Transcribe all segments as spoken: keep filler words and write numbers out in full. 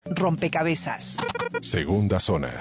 Rompecabezas. Segunda zona.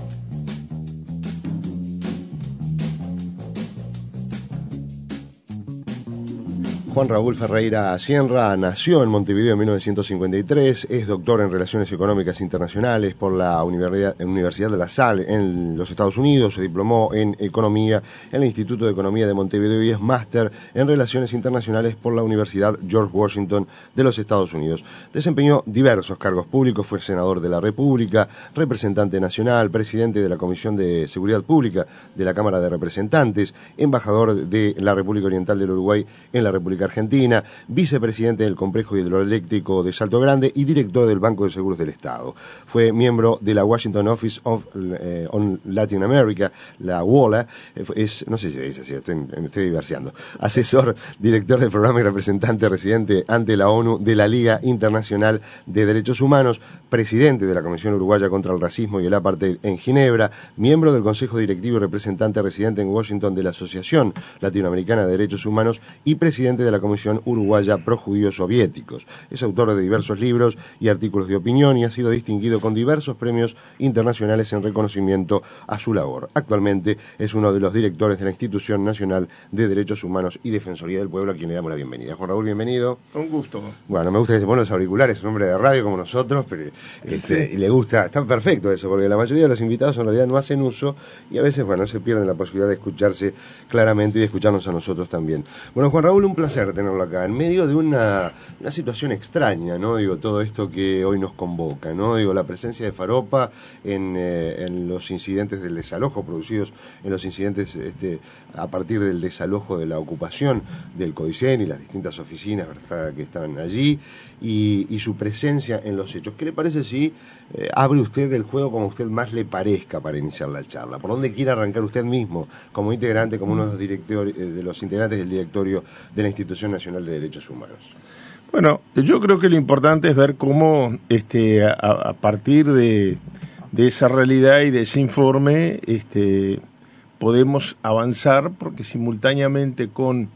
Juan Raúl Ferreira Cienra nació en Montevideo en mil novecientos cincuenta y tres, es doctor en Relaciones Económicas Internacionales por la Universidad de La Salle en los Estados Unidos, se diplomó en Economía en el Instituto de Economía de Montevideo y es máster en Relaciones Internacionales por la Universidad George Washington de los Estados Unidos. Desempeñó diversos cargos públicos, fue senador de la República, representante nacional, presidente de la Comisión de Seguridad Pública de la Cámara de Representantes, embajador de la República Oriental del Uruguay en la República Argentina, vicepresidente del Complejo Hidroeléctrico de Salto Grande y director del Banco de Seguros del Estado. Fue miembro de la Washington Office of eh, on Latin America, la WOLA, es, no sé si se dice así, estoy, me estoy diversiando, asesor, director del programa y representante residente ante la ONU de la Liga Internacional de Derechos Humanos, presidente de la Comisión Uruguaya contra el Racismo y el Apartheid en Ginebra, miembro del Consejo Directivo y representante residente en Washington de la Asociación Latinoamericana de Derechos Humanos y presidente de la Comisión Uruguaya Pro Judíos Soviéticos. Es autor de diversos libros y artículos de opinión y ha sido distinguido con diversos premios internacionales en reconocimiento a su labor. Actualmente es uno de los directores de la Institución Nacional de Derechos Humanos y Defensoría del Pueblo, a quien le damos la bienvenida. Juan Raúl, bienvenido. Un gusto. Bueno, me gusta que se pongan los auriculares, un hombre de radio como nosotros, pero este, sí. Y le gusta, está perfecto eso, porque la mayoría de los invitados en realidad no hacen uso y a veces, bueno, se pierden la posibilidad de escucharse claramente y de escucharnos a nosotros también. Bueno, Juan Raúl, un placer tenerlo acá, en medio de una, una situación extraña, ¿no? Digo, todo esto que hoy nos convoca, ¿no? Digo, la presencia de Faropa en, eh, en los incidentes del desalojo, producidos en los incidentes este, a partir del desalojo de la ocupación del Codicen y las distintas oficinas, ¿verdad?, que estaban allí, y, y su presencia en los hechos. ¿Qué le parece si eh, abre usted el juego como a usted más le parezca para iniciar la charla? ¿Por dónde quiere arrancar usted mismo, como integrante, como uno de los, director, de los integrantes del directorio de la Institución Nacional de Derechos Humanos? Bueno, yo creo que lo importante es ver cómo este, a, a partir de, de esa realidad y de ese informe este, podemos avanzar, porque simultáneamente con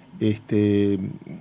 este,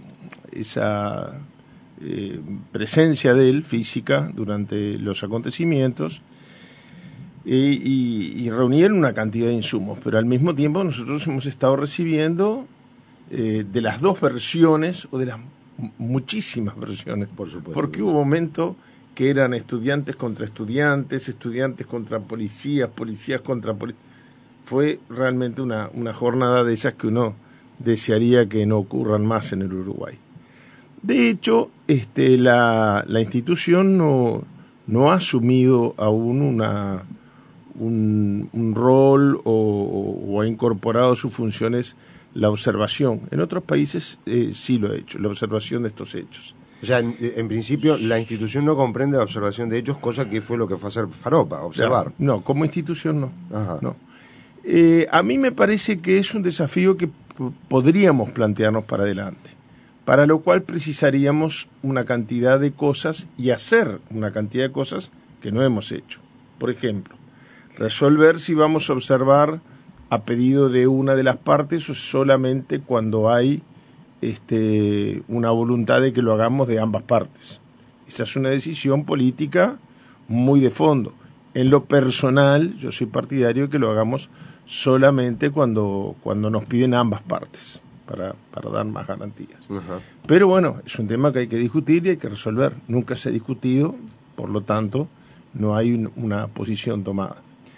esa eh, presencia de él física durante los acontecimientos y, y, y reunir una cantidad de insumos, pero al mismo tiempo nosotros hemos estado recibiendo eh, de las dos versiones o de las muchísimas versiones, por supuesto, porque hubo momentos que eran estudiantes contra estudiantes, estudiantes contra policías, policías contra policías. Fue realmente una, una jornada de esas que uno desearía que no ocurran más en el Uruguay. De hecho, este, la, la institución no, no ha asumido aún una, un, un rol o, o ha incorporado sus funciones la observación. En otros países eh, sí lo ha hecho, la observación de estos hechos. O sea, en, en principio la institución no comprende la observación de hechos, cosa que fue lo que fue hacer Faropa, observar. No, no, como institución no. Ajá. no. Eh, a mí me parece que es un desafío que p- podríamos plantearnos para adelante, para lo cual precisaríamos una cantidad de cosas y hacer una cantidad de cosas que no hemos hecho. Por ejemplo, resolver si vamos a observar a pedido de una de las partes o solamente cuando hay este, una voluntad de que lo hagamos de ambas partes. Esa es una decisión política muy de fondo. En lo personal, yo soy partidario de que lo hagamos solamente cuando, cuando nos piden ambas partes, para, para dar más garantías. Uh-huh. Pero bueno, es un tema que hay que discutir y hay que resolver. Nunca se ha discutido, por lo tanto, no hay un, una posición tomada.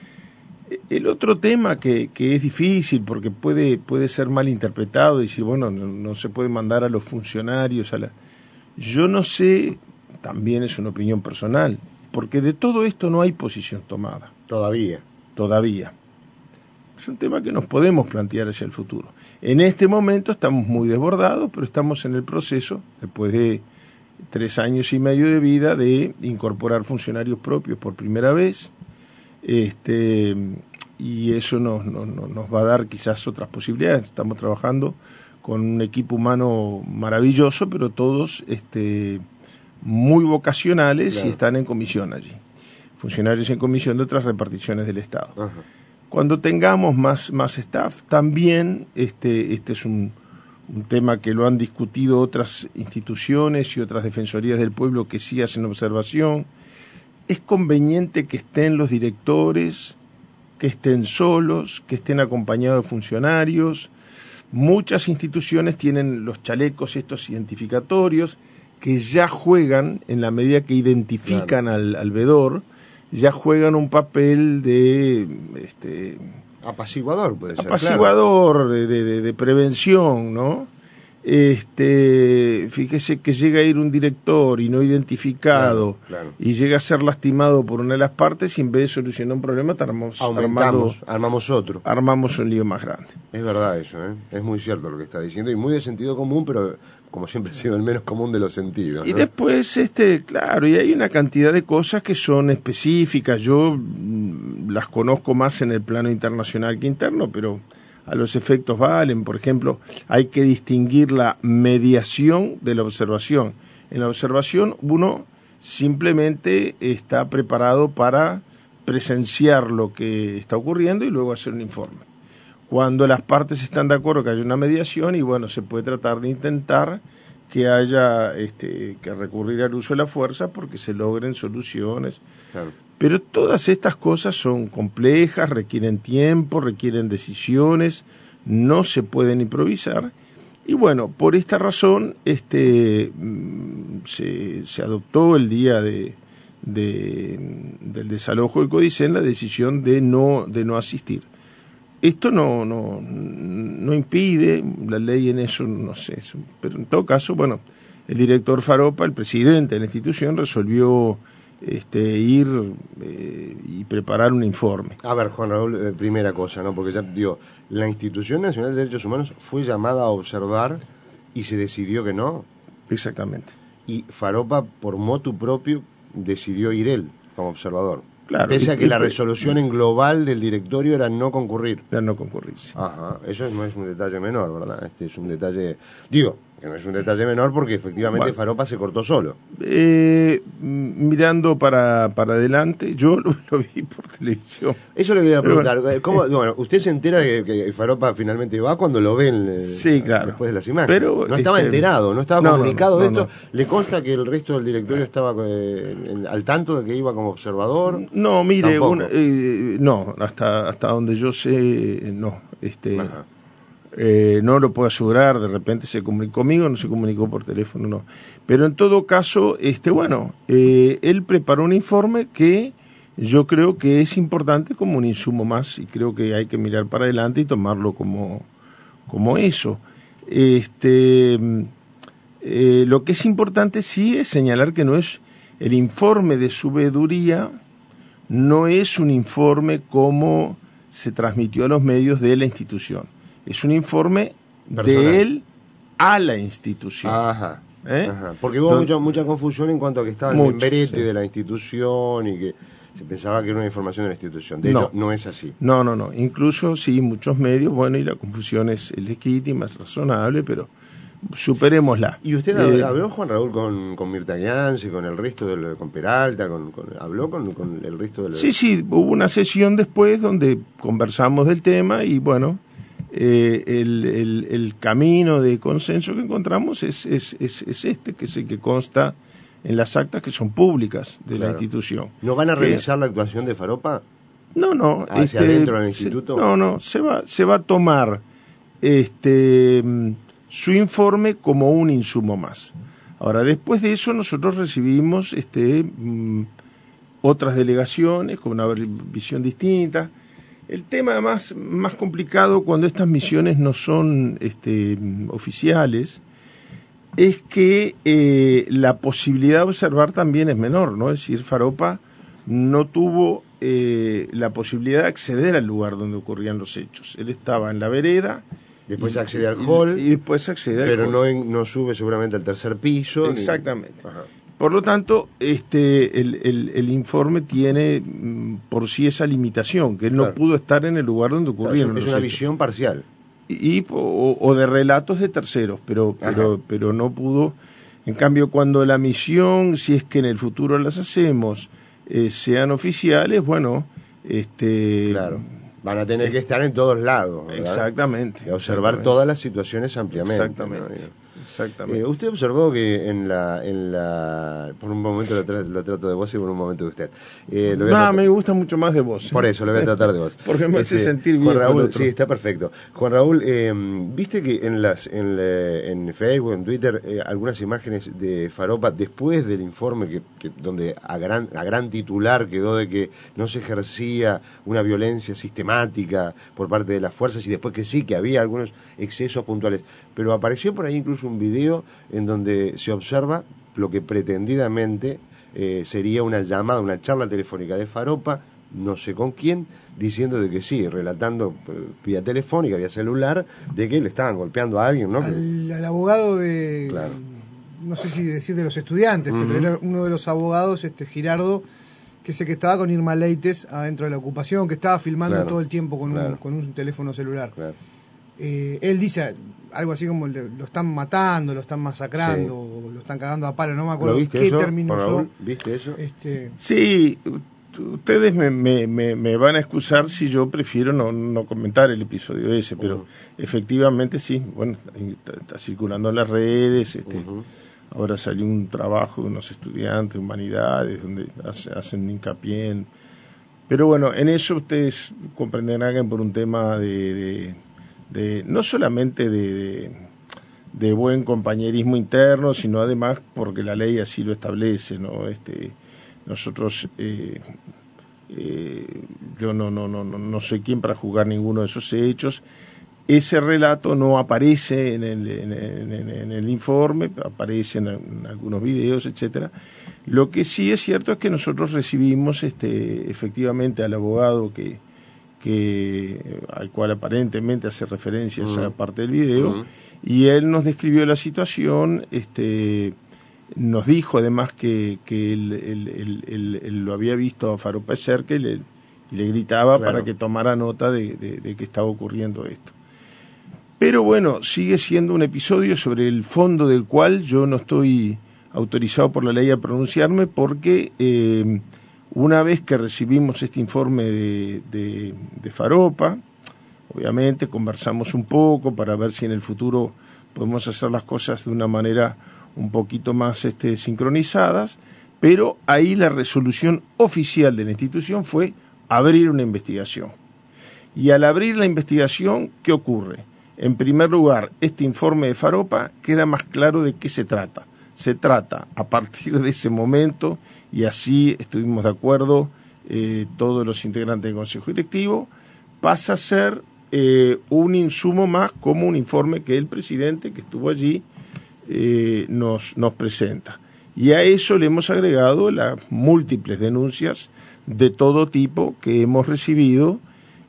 El otro tema que, que es difícil porque puede, puede ser mal interpretado y si bueno, no, no se puede mandar a los funcionarios a la... Yo no sé, también es una opinión personal, porque de todo esto no hay posición tomada. Todavía. Todavía. Es un tema que nos podemos plantear hacia el futuro. En este momento estamos muy desbordados, pero estamos en el proceso, después de tres años y medio de vida, de incorporar funcionarios propios por primera vez. Este, y eso nos, nos, nos va a dar quizás otras posibilidades. Estamos trabajando con un equipo humano maravilloso, pero todos este, muy vocacionales, claro, y están en comisión allí. Funcionarios en comisión de otras reparticiones del Estado. Ajá. Cuando tengamos más, más staff, también este, este es un, un tema que lo han discutido otras instituciones y otras defensorías del pueblo que sí hacen observación. es conveniente que estén los directores, que estén solos, que estén acompañados de funcionarios. Muchas instituciones tienen los chalecos estos identificatorios que ya juegan, en la medida que identifican claro. al, al vedor, ya juegan un papel de... este apaciguador, puede ser. Apaciguador, claro. de, de, de prevención, ¿no? Este, fíjese que llega a ir un director y no identificado, claro, claro. y llega a ser lastimado por una de las partes y en vez de solucionar un problema, armamos, Aumentamos, armado, armamos otro. Armamos un lío más grande. Es verdad eso, ¿eh? Es muy cierto lo que está diciendo y muy de sentido común, pero como siempre ha sido el menos común de los sentidos, ¿no? Y después, este, claro, y hay una cantidad de cosas que son específicas. Yo mmm, las conozco más en el plano internacional que interno, pero a los efectos valen. Por ejemplo, hay que distinguir la mediación de la observación. En la observación uno simplemente está preparado para presenciar lo que está ocurriendo y luego hacer un informe. Cuando las partes están de acuerdo que haya una mediación, y bueno, se puede tratar de intentar que haya este, que recurrir al uso de la fuerza porque se logren soluciones. Claro. Pero todas estas cosas son complejas, requieren tiempo, requieren decisiones, no se pueden improvisar. Y bueno, por esta razón este, se, se adoptó el día de, de, del desalojo del Codicen la decisión de no, de no asistir. Esto no, no, no impide, la ley en eso no sé, pero en todo caso, bueno, el director Faropa, el presidente de la institución, resolvió este, ir eh, y preparar un informe. A ver, Juan Raúl, eh, primera cosa, ¿no? Porque ya digo, la Institución Nacional de Derechos Humanos fue llamada a observar y se decidió que no. Exactamente. Y Faropa, por motu propio, decidió ir él como observador. Claro, pese y, a que y, la resolución en global del directorio era no concurrir. Era no concurrir, sí. Ajá, eso no es un detalle menor, ¿verdad? Este es un detalle, digo, que no es un detalle menor porque efectivamente bueno, Faropa se cortó solo. Eh, mirando para, para adelante, yo lo, lo vi por televisión. Eso le quería preguntar. Bueno, ¿cómo, bueno, usted se entera de que, que Faropa finalmente va cuando lo ven eh, sí, claro. después de las imágenes? Pero, no estaba este, enterado, no estaba no, comunicado no, no, de esto. No, no. ¿Le consta que el resto del directorio estaba eh, en, al tanto de que iba como observador? No, mire, una, eh, no, hasta hasta donde yo sé, no. Este, eh, no lo puedo asegurar, de repente se comunicó conmigo, no se comunicó por teléfono, no. Pero en todo caso, este, bueno, eh, él preparó un informe que yo creo que es importante como un insumo más y creo que hay que mirar para adelante y tomarlo como, como eso. Este, eh, lo que es importante sí es señalar que no es el informe de su veeduría, no es un informe como se transmitió a los medios de la institución. Es un informe personal de él a la institución. Ajá. ¿Eh? Ajá. Porque hubo mucha, mucha confusión en cuanto a que estaba el membrete sí. de la institución y que se pensaba que era una información de la institución. De no. hecho, no es así. No, no, no. Incluso sí, muchos medios, bueno, y la confusión es legítima, es razonable, pero superémosla. ¿Y usted eh, habló, Juan Raúl, con, con Mirta Gianzi, con el resto, de lo, con Peralta, con, con, habló con, con el resto de los... Sí, sí, hubo una sesión después donde conversamos del tema y bueno, eh, el, el, el camino de consenso que encontramos es, es, es, es este, que es el que consta en las actas que son públicas de claro. la institución. ¿No van a revisar que, la actuación de Faropa? No, no. ¿Hacia este, adentro del instituto? Se, no, no, se va, se va a tomar este... su informe como un insumo más. Ahora, después de eso, nosotros recibimos este, mmm, otras delegaciones con una visión distinta. El tema más, más complicado cuando estas misiones no son este, oficiales es que eh, la posibilidad de observar también es menor, ¿no? Es decir, Faropa no tuvo eh, la posibilidad de acceder al lugar donde ocurrían los hechos. Él estaba en la vereda. Después y, accede al hall. Y, y después accede al pero hall. no, en, no sube seguramente al tercer piso. Exactamente. Ni... Por lo tanto, este, el, el, el informe tiene mm, por sí esa limitación, que él claro. no pudo estar en el lugar donde ocurrieron claro, es los una hechos. visión parcial. Y, y o, o de relatos de terceros, pero, pero, pero no pudo. En cambio, cuando la misión, si es que en el futuro las hacemos, eh, sean oficiales, bueno, este... Claro. Van a tener que estar en todos lados, ¿verdad? Exactamente. Y observar exactamente. todas las situaciones ampliamente. Exactamente. ¿no? Exactamente. Eh, usted observó que en la, en la, por un momento lo, tra lo trato de vos y por un momento de usted. Eh, lo voy a no, tratar... me gusta mucho más de vos. ¿eh? Por eso, lo voy a tratar de vos. Porque me hace este, sentir bien. Juan Raúl, sí, está perfecto. Juan Raúl, eh, viste que en las, en, la, en Facebook, en Twitter, eh, algunas imágenes de Faraopa después del informe que, que donde a gran, a gran titular quedó de que no se ejercía una violencia sistemática por parte de las fuerzas y después que sí, que había algunos excesos puntuales. Pero apareció por ahí incluso un video en donde se observa lo que pretendidamente eh, sería una llamada, una charla telefónica de Faraopa, no sé con quién, diciendo de que sí, relatando eh, vía telefónica, vía celular, de que le estaban golpeando a alguien, ¿no? Al, al abogado de... Claro. No sé si decir de los estudiantes, uh-huh. pero era uno de los abogados, este Girardo, que sé que estaba con Irma Leites adentro de la ocupación, que estaba filmando claro, todo el tiempo con, claro. un, con un teléfono celular. Claro. Eh, él dice algo así como le, lo están matando, lo están masacrando, sí. lo están cagando a palo, no me acuerdo qué eso, término usó. ¿Viste eso? Este... Sí, ustedes me, me, me, me van a excusar si yo prefiero no, no comentar el episodio ese, pero uh-huh. efectivamente sí, bueno, está, está circulando en las redes, este, uh-huh. ahora salió un trabajo de unos estudiantes de humanidades donde hace, hacen hincapié en... Pero bueno, en eso ustedes comprenderán que por un tema de... de De, no solamente de, de, de buen compañerismo interno, sino además porque la ley así lo establece, ¿no? Este, nosotros, eh, eh, yo no, no, no, no soy quien para juzgar ninguno de esos hechos. Ese relato no aparece en el, en, en, en el informe, aparece en, en algunos videos, etcétera. Lo que sí es cierto es que nosotros recibimos, este, efectivamente, al abogado que que al cual aparentemente hace referencia a esa uh-huh. parte del video, uh-huh. y él nos describió la situación, este, nos dijo además que, que él, él, él, él, él lo había visto a Faraopa de cerca y le, y le gritaba claro. para que tomara nota de, de, de que estaba ocurriendo esto. Pero bueno, sigue siendo un episodio sobre el fondo del cual yo no estoy autorizado por la ley a pronunciarme porque... Eh, Una vez que recibimos este informe de, de, de Faraopa, obviamente conversamos un poco para ver si en el futuro podemos hacer las cosas de una manera un poquito más este, sincronizadas, pero ahí la resolución oficial de la institución fue abrir una investigación. Y al abrir la investigación, ¿qué ocurre? En primer lugar, este informe de Faraopa queda más claro de qué se trata. Se trata, a partir de ese momento, y así estuvimos de acuerdo eh, todos los integrantes del Consejo Directivo, pasa a ser eh, un insumo más como un informe que el presidente que estuvo allí eh, nos, nos presenta. Y a eso le hemos agregado las múltiples denuncias de todo tipo que hemos recibido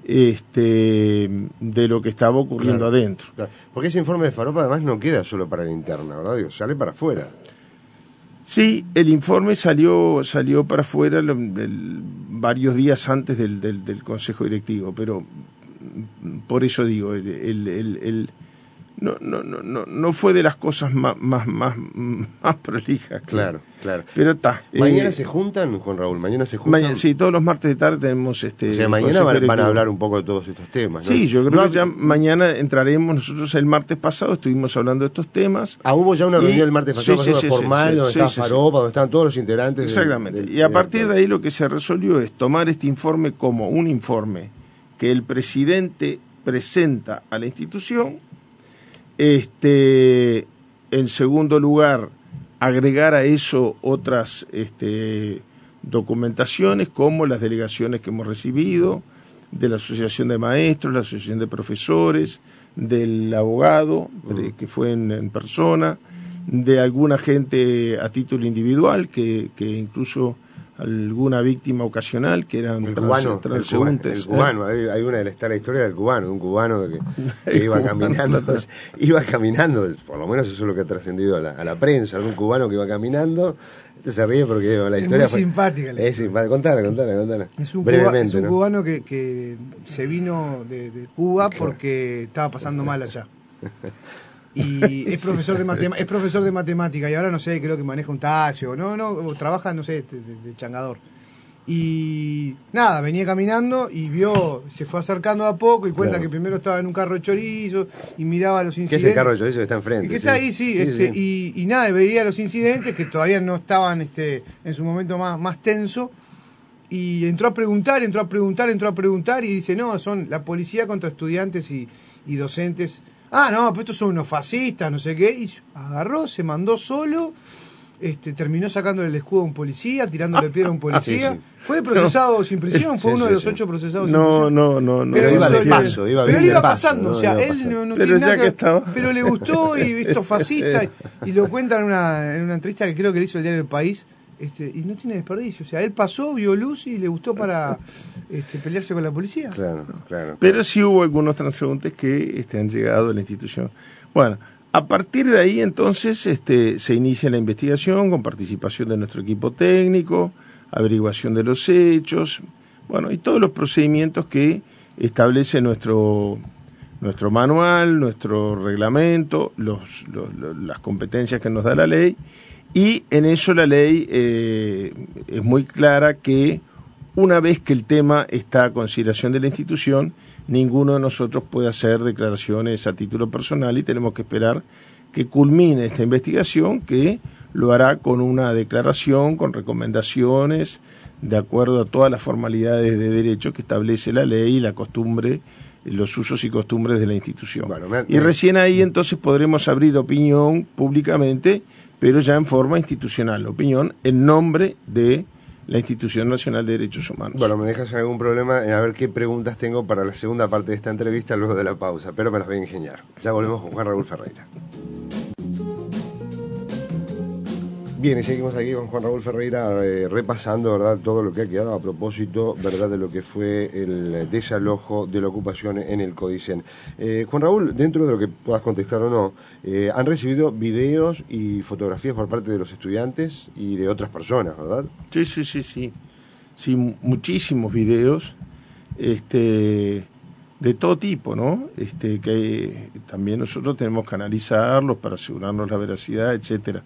este, de lo que estaba ocurriendo claro, adentro. Claro. Porque ese informe de Faraopa además no queda solo para la interna, ¿verdad? Digo, sale para afuera. Sí, el informe salió salió para afuera el, el, varios días antes del, del, del Consejo Directivo, pero por eso digo, el, el, el, el no, no, no, no fue de las cosas más, más, más, más prolijas. Claro, claro. Pero está. ¿Mañana eh, se juntan, Juan Raúl? ¿Mañana se juntan? Mañana, sí, todos los martes de tarde tenemos este. O sea, mañana van, van a hablar un poco de todos estos temas, ¿no? Sí, yo creo no, que ya mañana entraremos. Nosotros el martes pasado estuvimos hablando de estos temas. Ah, hubo ya una reunión y, el martes pasado, sí, sí, sí, formal, sí, donde sí, estaba sí, Faraopa, donde estaban todos los integrantes. Exactamente. Del, del, y a partir del... de ahí lo que se resolvió es tomar este informe como un informe que el presidente presenta a la institución. Este, en segundo lugar, agregar a eso otras este, documentaciones como las delegaciones que hemos recibido de la Asociación de Maestros, la Asociación de Profesores, del abogado uh-huh. que fue en, en persona, de alguna gente a título individual que, que incluso alguna víctima ocasional que eran el cubano, transeúntes. El cubano, ¿eh? hay, hay una está la historia del cubano, de un cubano que, que iba cubano, caminando, entonces, iba caminando, por lo menos eso es lo que ha trascendido a la, a la prensa, algún cubano que iba caminando. Este se ríe porque la historia es muy fue, simpática. La es simpática, contala, contala, contala. Es un, brevemente, cuba, es un ¿no? cubano que, que se vino de, de Cuba porque estaba pasando mal allá. Y es profesor de matem- es profesor de matemática y ahora no sé, creo que maneja un taxi o no, no, o trabaja, no sé, de, de, de changador. Y nada, venía caminando y vio, se fue acercando a poco y cuenta claro. que primero estaba en un carro de chorizo y miraba los incidentes. ¿Qué es el carro de chorizo que está enfrente? Que sí. está ahí, sí, sí, este, sí. Y, y nada, veía los incidentes que todavía no estaban este, en su momento más, más tenso. Y entró a preguntar, entró a preguntar, entró a preguntar y dice, no, son la policía contra estudiantes y, y docentes. Ah, no, pero estos son unos fascistas, no sé qué. Y agarró, se mandó solo, este, terminó sacándole el escudo a un policía, tirándole piedra a un policía. Sí, sí. Fue procesado no. sin prisión, fue sí, uno sí, de los sí. ocho procesados no, sin prisión. No, no, no. Pero Pero iba de eso, paso, iba pero bien él iba de paso, pasando, ¿no? o sea, Iba él pasando. no, no Pero tiene ya nada que estaba. pero le gustó y esto fascista y, y lo cuentan en una, en una entrevista que creo que le hizo el diario El País. Este, y no tiene desperdicio, o sea, él pasó, vio luz y le gustó para este, pelearse con la policía. Claro, claro. Pero sí hubo algunos transeúntes que este, han llegado a la institución. Bueno, a partir de ahí entonces este, se inicia la investigación con participación de nuestro equipo técnico, averiguación de los hechos, bueno, y todos los procedimientos que establece nuestro nuestro manual, nuestro reglamento, los, los, los, las competencias que nos da la ley. Y en eso la ley eh, es muy clara que una vez que el tema está a consideración de la institución, ninguno de nosotros puede hacer declaraciones a título personal y tenemos que esperar que culmine esta investigación, que lo hará con una declaración, con recomendaciones, de acuerdo a todas las formalidades de derecho que establece la ley y la costumbre, los usos y costumbres de la institución. Bueno, me, me... Y recién ahí entonces podremos abrir opinión públicamente, pero ya en forma institucional, opinión en nombre de la Institución Nacional de Derechos Humanos. Bueno, me dejas algún problema en a ver qué preguntas tengo para la segunda parte de esta entrevista luego de la pausa, pero me las voy a ingeniar. Ya volvemos con Juan Raúl Ferreira. Bien, y seguimos aquí con Juan Raúl Ferreira eh, repasando, ¿verdad?, todo lo que ha quedado a propósito, ¿verdad?, de lo que fue el desalojo de la ocupación en el Codicen. Eh, Juan Raúl, dentro de lo que puedas contestar o no, eh, han recibido videos y fotografías por parte de los estudiantes y de otras personas, ¿verdad? Sí, sí, sí, sí. Sí, muchísimos videos, este, de todo tipo, ¿no? Este, que también nosotros tenemos que analizarlos para asegurarnos la veracidad, etcétera.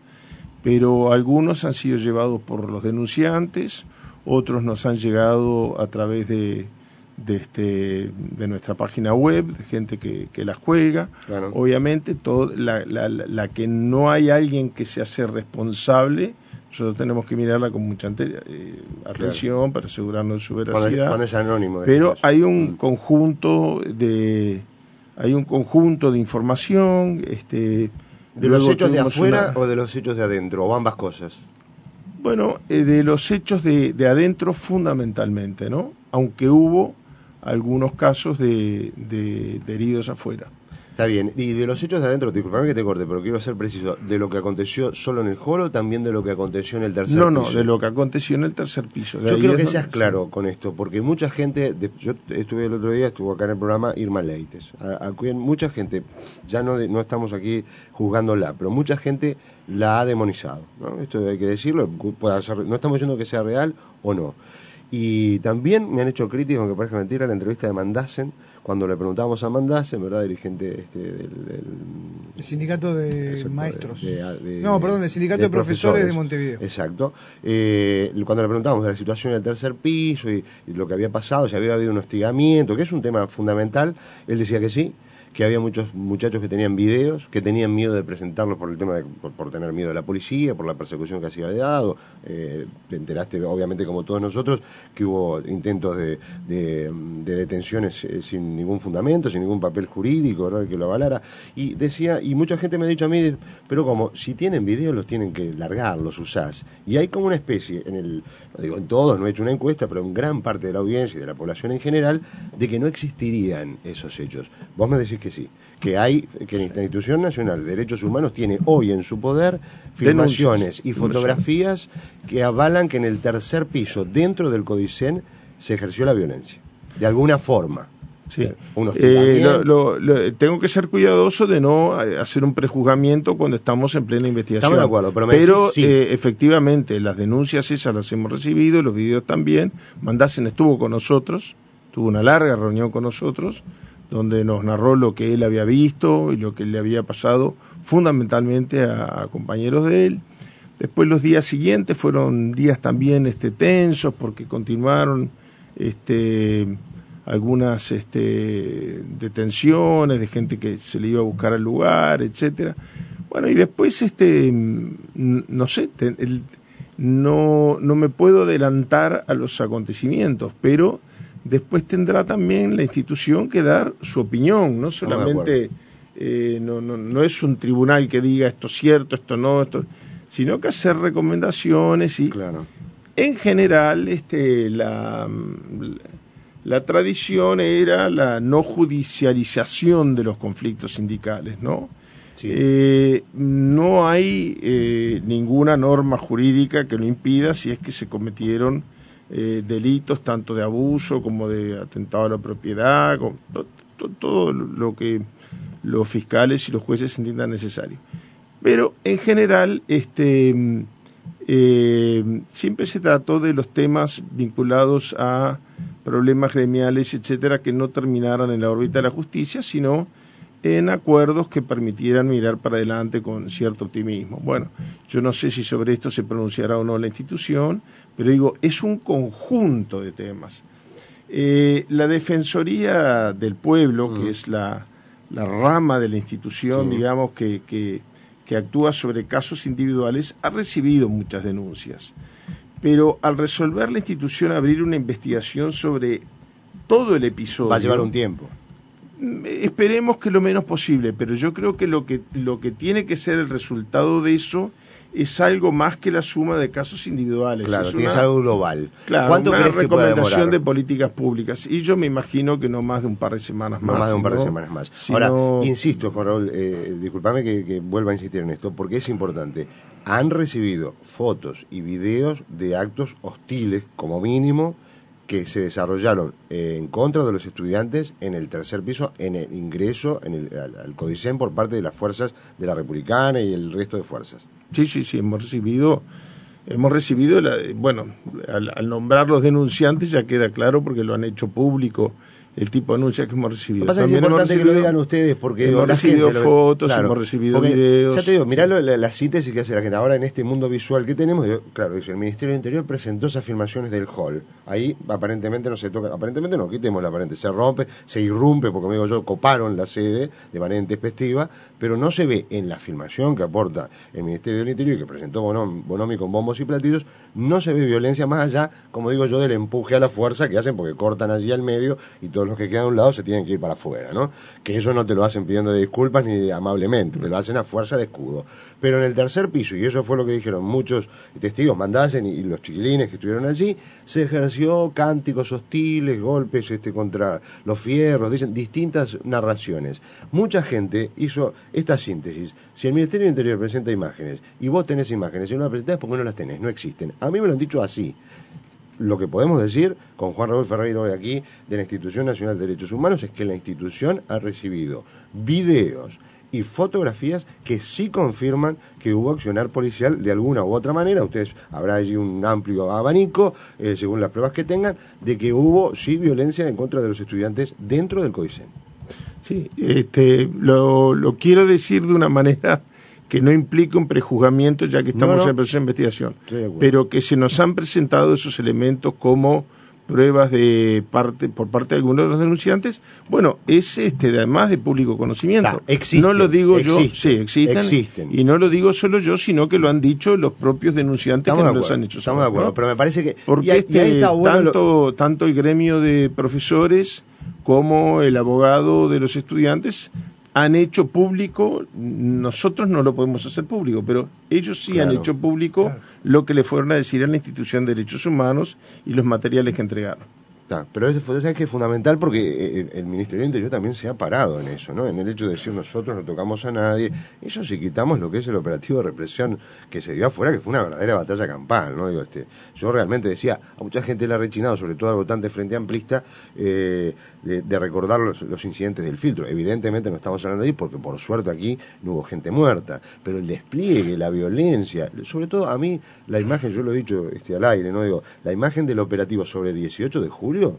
Pero algunos han sido llevados por los denunciantes, otros nos han llegado a través de, de, este, de nuestra página web, de gente que, que las cuelga. Claro. Obviamente, todo, la, la, la que no hay alguien que se hace responsable, nosotros tenemos que mirarla con mucha eh, atención, claro, para asegurarnos de su veracidad. Cuando es anónimo. Pero hay un mm. conjunto de hay un conjunto de información, este ¿De los hechos de afuera una... o de los hechos de adentro, o ambas cosas? Bueno, eh, de los hechos de, de adentro fundamentalmente, ¿no? Aunque hubo algunos casos de, de, de heridos afuera. Está bien. Y de los hechos de adentro, disculpame que te corte, pero quiero ser preciso, ¿de lo que aconteció solo en el hall o también de lo que aconteció en el tercer no, piso? No, no, de lo que aconteció en el tercer piso. De yo quiero que es seas donde... claro con esto, porque mucha gente, de, yo estuve el otro día, estuvo acá en el programa Irma Leites, a, a quien mucha gente, ya no, no estamos aquí juzgándola, pero mucha gente la ha demonizado, ¿no? Esto hay que decirlo, puede ser, no estamos diciendo que sea real o no. Y también me han hecho críticas, aunque parezca mentira, la entrevista de Mandassen, cuando le preguntábamos a Mandassen, ¿verdad?, dirigente este, del, del el sindicato de exacto, maestros. De, de, de, no, perdón, del sindicato de, de profesores, profesores de Montevideo. Exacto. Eh, cuando le preguntamos de la situación en el tercer piso y, y lo que había pasado, si había habido un hostigamiento, que es un tema fundamental, él decía que sí, que había muchos muchachos que tenían videos, que tenían miedo de presentarlos por el tema de, por, por tener miedo de la policía, por la persecución que se había dado. Eh, te enteraste, obviamente, como todos nosotros, que hubo intentos de, de, de detenciones eh, sin ningún fundamento, sin ningún papel jurídico, ¿verdad?, que lo avalara. Y decía, y mucha gente me ha dicho a mí, pero como, si tienen videos los tienen que largar, los usás. Y hay como una especie, en el, no digo en todos, no he hecho una encuesta, pero en gran parte de la audiencia y de la población en general, de que no existirían esos hechos. Vos me decís que sí, que hay, que la Institución Nacional de Derechos Humanos tiene hoy en su poder filmaciones y fotografías que avalan que en el tercer piso, dentro del Codicen, se ejerció la violencia, de alguna forma. Sí. Eh, lo, lo, lo, tengo que ser cuidadoso de no hacer un prejuzgamiento cuando estamos en plena investigación. Estamos de acuerdo, pero, me pero decís, sí. eh, efectivamente las denuncias esas las hemos recibido, los videos también. Mandassen estuvo con nosotros, tuvo una larga reunión con nosotros, donde nos narró lo que él había visto y lo que le había pasado fundamentalmente a, a compañeros de él. Después los días siguientes fueron días también este, tensos, porque continuaron este, algunas este, detenciones de gente que se le iba a buscar al lugar, etcétera. Bueno, y después, este, no sé, te, el, no, no me puedo adelantar a los acontecimientos, pero después tendrá también la institución que dar su opinión, no solamente, eh, no, no, no es un tribunal que diga esto es cierto, esto no, esto, sino que hacer recomendaciones y, claro. En general, este, la, la tradición era la no judicialización de los conflictos sindicales, ¿no? Sí. Eh, no hay eh, ninguna norma jurídica que lo impida si es que se cometieron eh, delitos tanto de abuso como de atentado a la propiedad, con, to, to, todo lo que los fiscales y los jueces entiendan necesario. Pero en general este, eh, siempre se trató de los temas vinculados a problemas gremiales, etcétera, que no terminaran en la órbita de la justicia, sino en acuerdos que permitieran mirar para adelante con cierto optimismo. Bueno, yo no sé si sobre esto se pronunciará o no la institución, pero digo, es un conjunto de temas. Eh, la Defensoría del Pueblo, mm. que es la, la rama de la institución, sí. digamos, que, que, que actúa sobre casos individuales, ha recibido muchas denuncias. Pero al resolver la institución abrir una investigación sobre todo el episodio... Va a llevar un tiempo. Esperemos que lo menos posible, pero yo creo que lo que lo que tiene que ser el resultado de eso es algo más que la suma de casos individuales. Claro, es una, una, algo global. Claro, ¿Cuánto una crees que puede recomendación demorar? de políticas públicas. Y yo me imagino que no más de un par de semanas más. No más de un par de sino, semanas más. Sino... Ahora, insisto, Juan Raúl, eh, discúlpame que, que vuelva a insistir en esto, porque es importante. Han recibido fotos y videos de actos hostiles, como mínimo, que se desarrollaron eh, en contra de los estudiantes en el tercer piso, en el ingreso en el, al, al Codicen por parte de las fuerzas de la Republicana y el resto de fuerzas. Sí, sí, sí, hemos recibido, hemos recibido, la, bueno, al, al nombrar los denunciantes ya queda claro porque lo han hecho público, el tipo de denuncias que hemos recibido. Lo que pasa es importante que lo digan ustedes porque hemos la recibido gente fotos, lo, claro, hemos recibido videos. Ya te digo, mirá lo, la, la síntesis que hace la gente. Ahora en este mundo visual que tenemos, yo, claro, dice, el Ministerio del Interior presentó esas filmaciones del hall. Ahí aparentemente no se toca, aparentemente no, quitemos la aparente, se rompe, se irrumpe, porque me digo yo, coparon la sede de manera intempestiva, pero no se ve en la filmación que aporta el Ministerio del Interior y que presentó Bonomi, Bonomi con bombos y platillos, no se ve violencia más allá, como digo yo, del empuje a la fuerza que hacen porque cortan allí al medio y todos los que quedan a un lado se tienen que ir para afuera, ¿no? Que eso no te lo hacen pidiendo disculpas ni amablemente, te lo hacen a fuerza de escudo. Pero en el tercer piso, y eso fue lo que dijeron muchos testigos, Mandasen y, y los chiquilines que estuvieron allí, se ejerció cánticos hostiles, golpes este contra los fierros, dicen distintas narraciones. Mucha gente hizo esta síntesis. Si el Ministerio del Interior presenta imágenes y vos tenés imágenes y no las presentás, ¿por qué no las tenés? No existen. A mí me lo han dicho así. Lo que podemos decir con Juan Raúl Ferreira hoy aquí de la Institución Nacional de Derechos Humanos es que la institución ha recibido videos y fotografías que sí confirman que hubo accionar policial de alguna u otra manera. Ustedes habrá allí un amplio abanico, eh, según las pruebas que tengan, de que hubo sí violencia en contra de los estudiantes dentro del Codicen. Sí, este, lo, lo quiero decir de una manera que no implica un prejuzgamiento, ya que estamos no, no. en proceso de investigación, pero que se nos han presentado esos elementos como pruebas de parte por parte de algunos de los denunciantes. Bueno, es este además de público conocimiento. Ah, existen, no lo digo existen, yo, sí, existen, existen. Y no lo digo solo yo, sino que lo han dicho los propios denunciantes estamos que no los han hecho. Estamos saber, de acuerdo, ¿no? Pero me parece que porque y ahí, este, y ahí está bueno tanto lo... tanto el gremio de profesores como el abogado de los estudiantes han hecho público, nosotros no lo podemos hacer público, pero ellos sí claro, han hecho público claro. lo que le fueron a decir a la Institución de Derechos Humanos y los materiales que entregaron. Está, pero eso es que es fundamental porque el, el Ministerio del Interior también se ha parado en eso, ¿no? En el hecho de decir nosotros no tocamos a nadie. Eso si quitamos lo que es el operativo de represión que se dio afuera, que fue una verdadera batalla campal, ¿no? Digo, este, yo realmente decía, a mucha gente le ha rechinado, sobre todo al votante frente amplista, eh, de, de recordar los, los incidentes del filtro. Evidentemente no estamos hablando de ahí porque por suerte aquí no hubo gente muerta, pero el despliegue, la violencia, sobre todo a mí la imagen, yo lo he dicho este, al aire, ¿no? Digo, la imagen del operativo sobre dieciocho de julio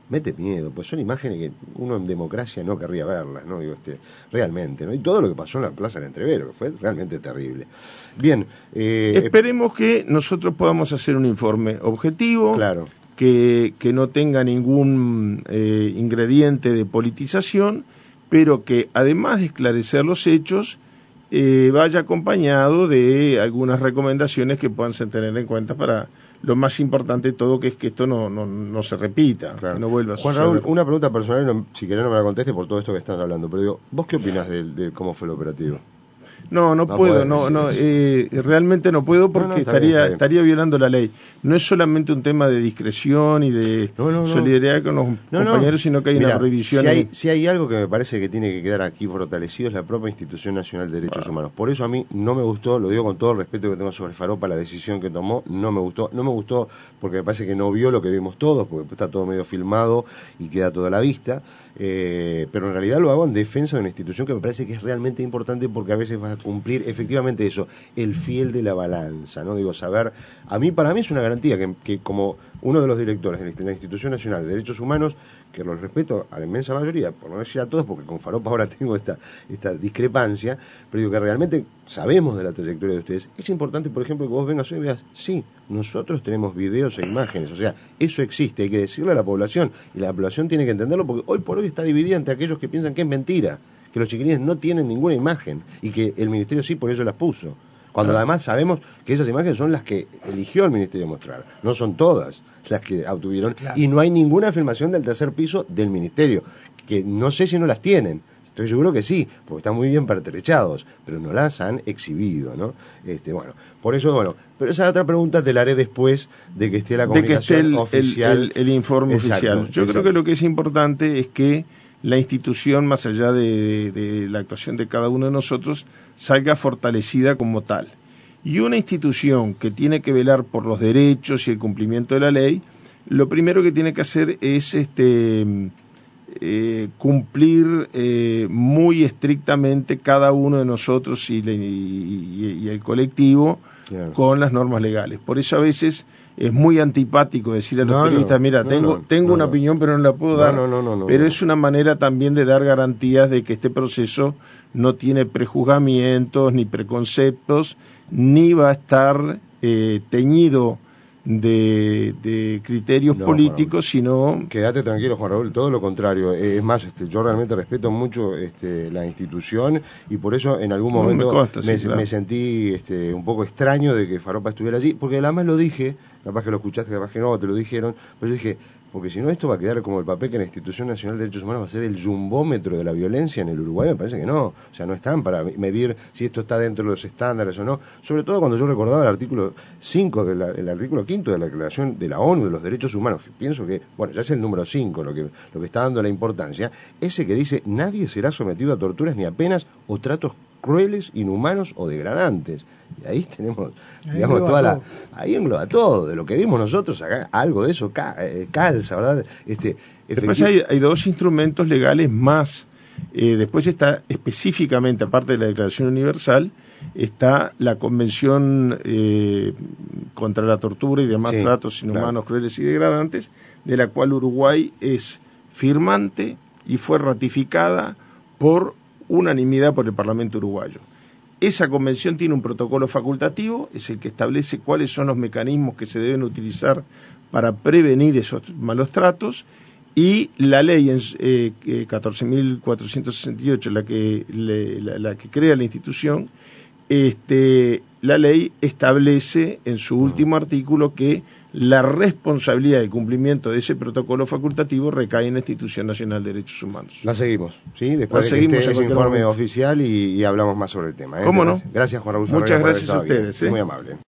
mete miedo, pues son imágenes que uno en democracia no querría verlas, ¿no? Digo, este, realmente, ¿no? Y todo lo que pasó en la Plaza del Entrevero, que fue realmente terrible. Bien. Eh, Esperemos que nosotros podamos hacer un informe objetivo. Claro. Que, que no tenga ningún eh, ingrediente de politización, pero que además de esclarecer los hechos, eh, vaya acompañado de algunas recomendaciones que puedan ser tener en cuenta para lo más importante de todo, que es que esto no, no, no se repita, claro. Que no vuelva a Juan suceder. Raúl, una pregunta personal, no, si querés no me la conteste por todo esto que estás hablando, pero digo, ¿vos qué opinás de, de cómo fue el operativo? No, no, no puedo, no, no, eh, realmente no puedo porque no, no, estaría, bien, estaría violando la ley. No es solamente un tema de discreción y de no, no, no. solidaridad con los no, compañeros, no. sino que hay Mirá, una revisión. Si hay, si hay algo que me parece que tiene que quedar aquí fortalecido es la propia Institución Nacional de Derechos bueno. Humanos. Por eso a mí no me gustó, lo digo con todo el respeto que tengo sobre Faraopa, la decisión que tomó, no me gustó. No me gustó porque me parece que no vio lo que vimos todos, porque está todo medio filmado y queda todo a la vista. Eh, pero en realidad lo hago en defensa de una institución que me parece que es realmente importante porque a veces va a cumplir efectivamente eso, el fiel de la balanza, ¿no? Digo, saber, a mí, para mí es una garantía que, que como uno de los directores de la Institución Nacional de Derechos Humanos, que los respeto a la inmensa mayoría, por no decir a todos, porque con Faraopa ahora tengo esta, esta discrepancia, pero digo que realmente sabemos de la trayectoria de ustedes. Es importante, por ejemplo, que vos vengas hoy y veas, sí, nosotros tenemos videos e imágenes, o sea, eso existe, hay que decirle a la población, y la población tiene que entenderlo, porque hoy por hoy está dividida entre aquellos que piensan que es mentira, que los chiquilines no tienen ninguna imagen, y que el Ministerio sí por eso las puso. Cuando además sabemos que esas imágenes son las que eligió el Ministerio mostrar, no son todas las que obtuvieron, claro. Y no hay ninguna filmación del tercer piso del Ministerio, que no sé si no las tienen, estoy seguro que sí, porque están muy bien pertrechados, pero no las han exhibido, ¿no? Este, bueno, por eso, bueno, pero esa otra pregunta te la haré después de que esté la comunicación de que esté el, oficial. El, el, el informe exacto, oficial. Yo exacto. creo que lo que es importante es que la institución, más allá de, de, de la actuación de cada uno de nosotros, salga fortalecida como tal. Y una institución que tiene que velar por los derechos y el cumplimiento de la ley, lo primero que tiene que hacer es este eh, cumplir eh, muy estrictamente cada uno de nosotros y, le, y, y el colectivo claro. con las normas legales. Por eso a veces es muy antipático decir a los no, periodistas, no, mira, no, tengo, no, tengo no, una no. opinión pero no la puedo dar, no, no, no, no, pero no. es una manera también de dar garantías de que este proceso no tiene prejuzgamientos ni preconceptos, ni va a estar eh, teñido de, de criterios no, políticos, sino... Quédate tranquilo, Juan Raúl, todo lo contrario. Es más, este, yo realmente respeto mucho este, la institución y por eso en algún momento no, me, consta, me, sí, claro. me sentí este, un poco extraño de que Faraopa estuviera allí, porque además lo dije, capaz que lo escuchaste, capaz que no, te lo dijeron, pero yo dije... Porque si no, esto va a quedar como el papel que la Institución Nacional de Derechos Humanos va a ser el jumbómetro de la violencia en el Uruguay. Me parece que no. O sea, no están para medir si esto está dentro de los estándares o no. Sobre todo cuando yo recordaba el artículo cinco, de la, el artículo quinto de la Declaración de la ONU de los Derechos Humanos, que pienso que, bueno, ya es el número cinco lo que, lo que está dando la importancia, ese que dice, nadie será sometido a torturas ni a penas o tratos crueles, inhumanos o degradantes. Y ahí tenemos, ahí digamos, toda la, ahí engloba todo, de lo que vimos nosotros acá, algo de eso ca, eh, calza, ¿verdad? Este, después hay, hay dos instrumentos legales más, eh, después está específicamente, aparte de la Declaración Universal, está la Convención eh, contra la Tortura y demás sí, tratos inhumanos, claro. crueles y degradantes, de la cual Uruguay es firmante y fue ratificada por unanimidad por el Parlamento uruguayo. Esa convención tiene un protocolo facultativo, es el que establece cuáles son los mecanismos que se deben utilizar para prevenir esos malos tratos, y la ley en, eh, catorce mil cuatrocientos sesenta y ocho, la que, le, la, la que crea la institución, este, la ley establece en su último artículo que la responsabilidad del cumplimiento de ese protocolo facultativo recae en la Institución Nacional de Derechos Humanos. La seguimos, ¿sí? Después la de seguimos que esté ese informe momento. oficial y, y hablamos más sobre el tema. ¿eh? ¿Cómo no? Gracias, Juan Raúl. Muchas gracias a ustedes. ¿eh? Muy amable.